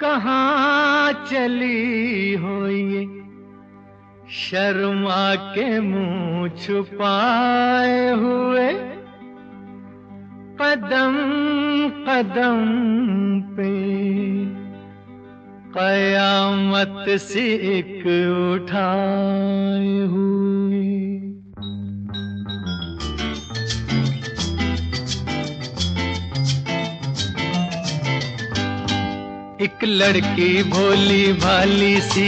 कहाँ चली हो ये शर्मा के मुंह छुपाए हुए, कदम कदम पे कयामत से एक उठाए हुए। एक लड़की भोली भाली सी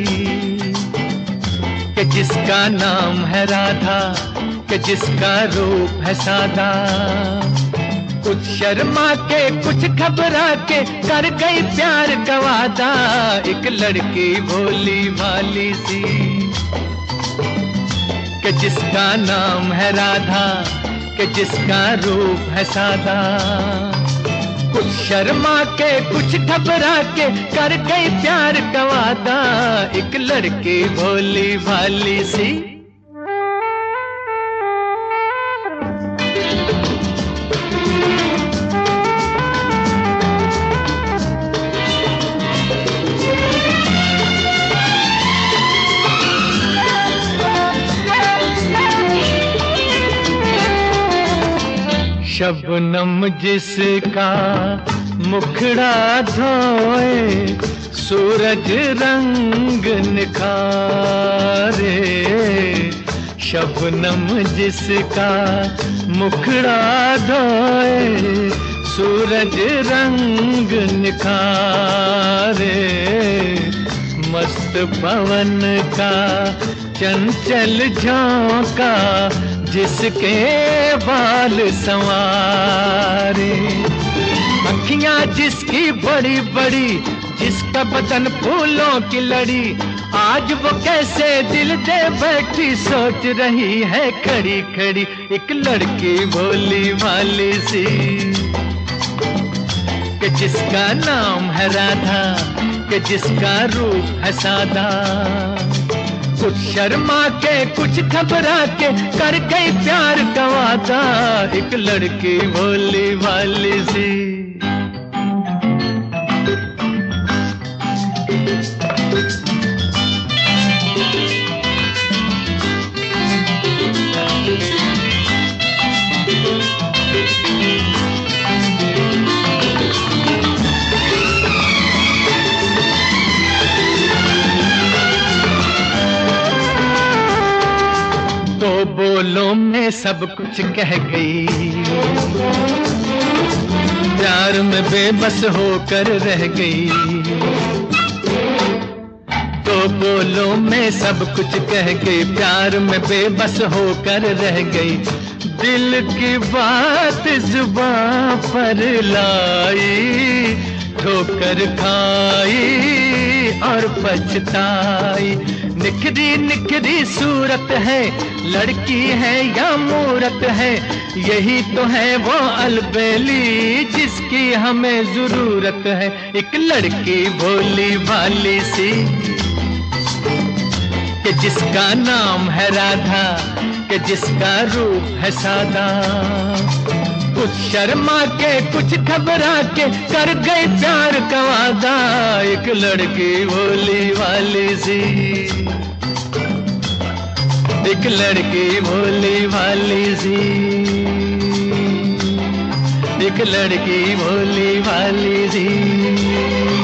कि जिसका नाम है राधा, कि जिसका रूप है सादा, कुछ शर्मा के कुछ घबरा के कर गई प्यार का वादा। एक लड़की भोली भाली सी कि जिसका नाम है राधा, कि जिसका रूप है सादा, कुछ शर्मा के कुछ घबरा के कर गई प्यार का वादा। एक लड़की भोली भाली सी। शबनम जिसका मुखड़ा धोए, सूरज रंग निखारे। शबनम जिसका मुखड़ा धोए, सूरज रंग निखारे। मस्त पवन का चंचल झोंका जिसके बाल संवारे। अखियां जिसकी बड़ी बड़ी, जिसका बदन फूलों की लड़ी, आज वो कैसे दिल दे बैठी सोच रही है खड़ी खड़ी। एक लड़की भोली भाली सी कि जिसका नाम है राधा, कि जिसका रूप है सादा, कुछ शर्मा के कुछ घबरा के कर गई प्यार का वादा। एक लड़की भोली भाली सी। तो बोलों में सब कुछ कह गई, प्यार में बेबस होकर रह गई। तो बोलों में सब कुछ कह गई, प्यार में बेबस होकर रह गई। दिल की बात जुबां पर लाई, ठोकर खाई और पछताई। निखरी निखरी सूरत है, लड़की है या मूरत है, यही तो है वो अलबेली जिसकी हमें जरूरत है। एक लड़की भोली भाली सी कि जिसका नाम है राधा, कि जिसका रूप है सादा, कुछ शर्मा के कुछ घबरा के कर गई प्यार का वादा। एक लड़की भोली भाली सी, एक लड़की भोली भाली सी, एक लड़की भोली भाली सी।